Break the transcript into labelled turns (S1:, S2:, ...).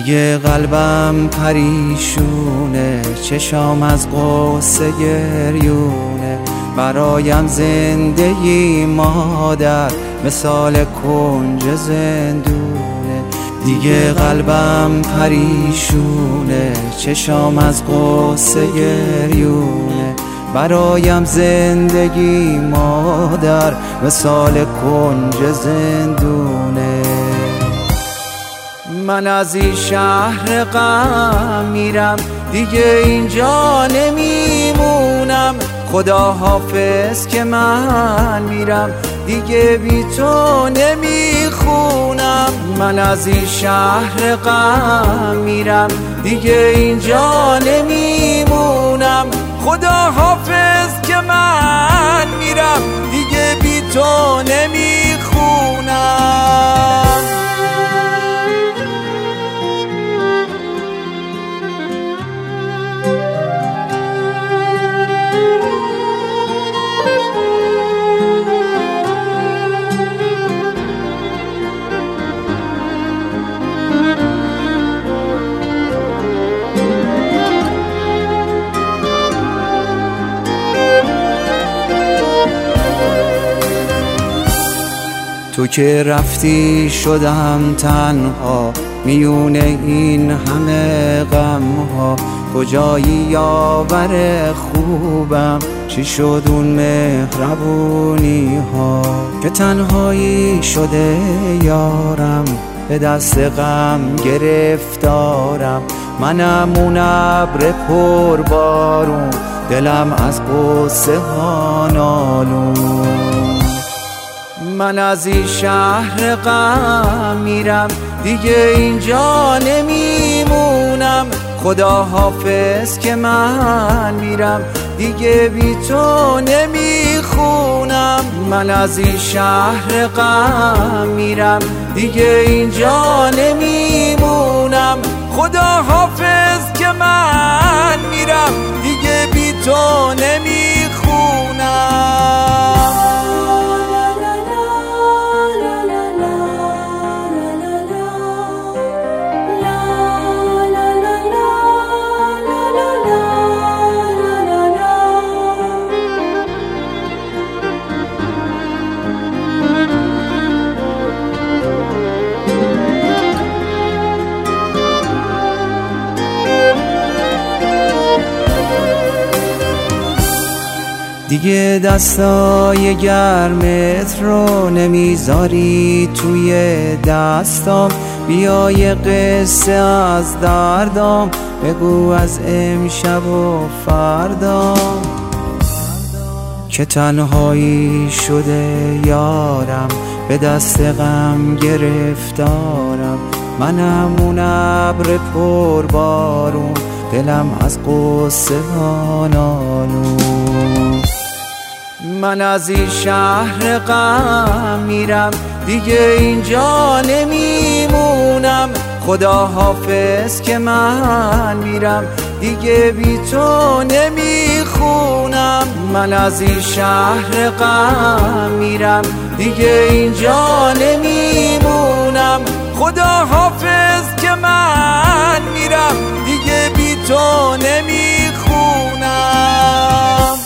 S1: دیگه قلبم پریشونه، چشام از غصه گریونه. برایم زندگی مادر مثال کنج زندونه. دیگه قلبم پریشونه، چشام از غصه گریونه. برایم زندگی مادر مثال کنج زندونه. من از این شهر غم میرم، دیگه اینجا نمیمونم. خدا حافظ که من میرم، دیگه بی تو نمیخونم. من از این شهر غم میرم، دیگه اینجا نمیمونم. خدا حافظ که من میرم، دیگه بی تو نمیخونم. تو که رفتی شدم تنها میون این همه غم ها. کجایی یاور خوبم، چی شد اون مهربونی ها؟ که تنهایی شده یارم، به دست غم گرفتارم. منم اون ابر پر بارون، دلم از غصه ها نالون. من از این شهر غم میرم، دیگه اینجا نمیمونم. خدا حافظ که من میرم، دیگه بی تو نمیخونم. من از این شهر غم میرم، دیگه اینجا نمیمونم. خدا حافظ که من میرم، دیگه بی تو نمیخونم. دیگه دستای گرمت رو نمیذاری توی دستام. بیا یه قصه از دردام بگو، از امشب و فردام. که تنهایی شده یارم، به دست غم گرفتارم. منم اون ابر پر بارون، دلم از غصه ها نالون. من از این شهر غم میرم، دیگه اینجا نمیمونم. خدا حافظ که من میرم، دیگه بی تو نمیخونم. من از این شهر غم میرم، دیگه اینجا نمیمونم. خدا حافظ که من میرم، دیگه بی تو نمیخونم.